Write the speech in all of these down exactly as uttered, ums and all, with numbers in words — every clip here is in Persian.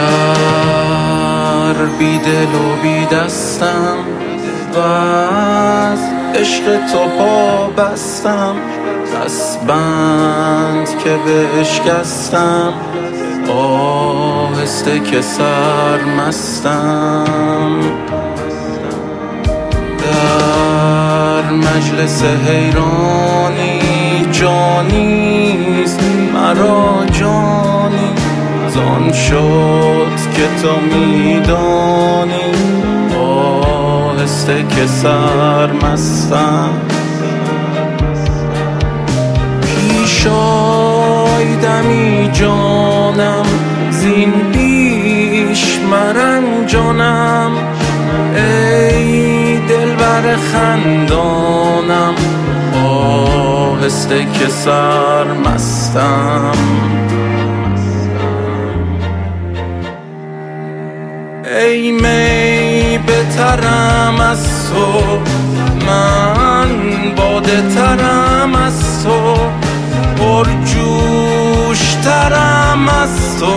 در بی دل و بی دستم و از عشق تو پا بستم، دست بند که بشکستم، آهسته که سرمستم. در مجلس حیرانی جانیست مرا جانی، زان شد که تو میدانی، آهسته که سرمستم. پیش آی دمی جانم، زین بیش مرنجانم، ای دلبر خندانم، آهسته که سرمستم. ای می بترم از تو، من باده ترم از تو، پرجوش ترم از تو،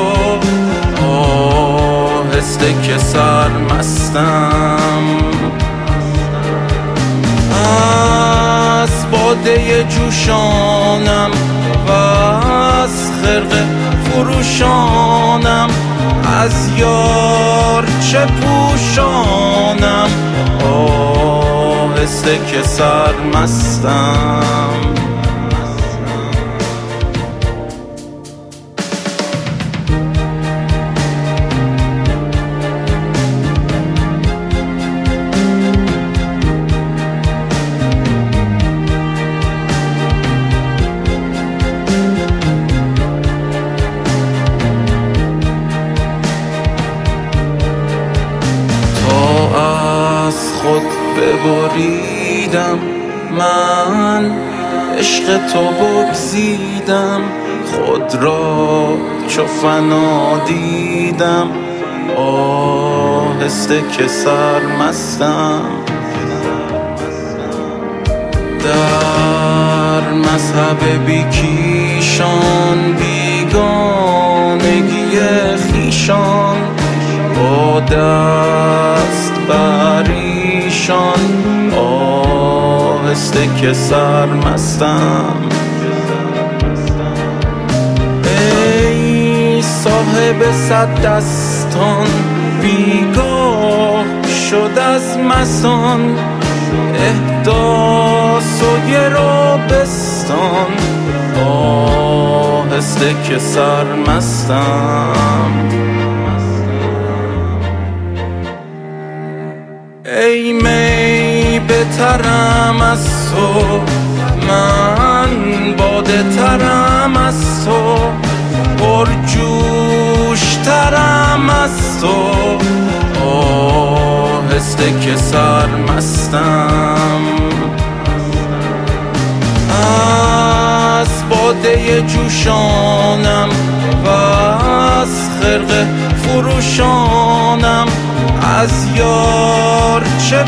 آهسته که سرمستم. از باده جوشانم و از خرقه فروشانم، از یار چه پوشانم، آهسته که سرمستم. خود ببریدم من، عشق تو بگزیدم، خود را چو فنا دیدم، آهسته که سرمستم. در مذهب بیکیشان بیگانگی خویشان، با دست بریشان، آهسته که سرمستم. ای صاحب صد دستان، بیگاه شد از مستان، احداث و گرابستان، آهسته که سرمستم. ای می بترم از تو، من باده ترم از تو، پرجوش ترم از تو، آهسته که سرمستم. از باده جوشانم و از خرقه فروشانم، از یار چه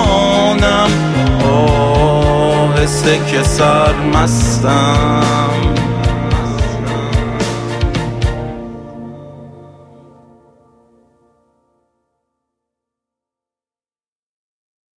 پوشانم، آهسته که سرمستم.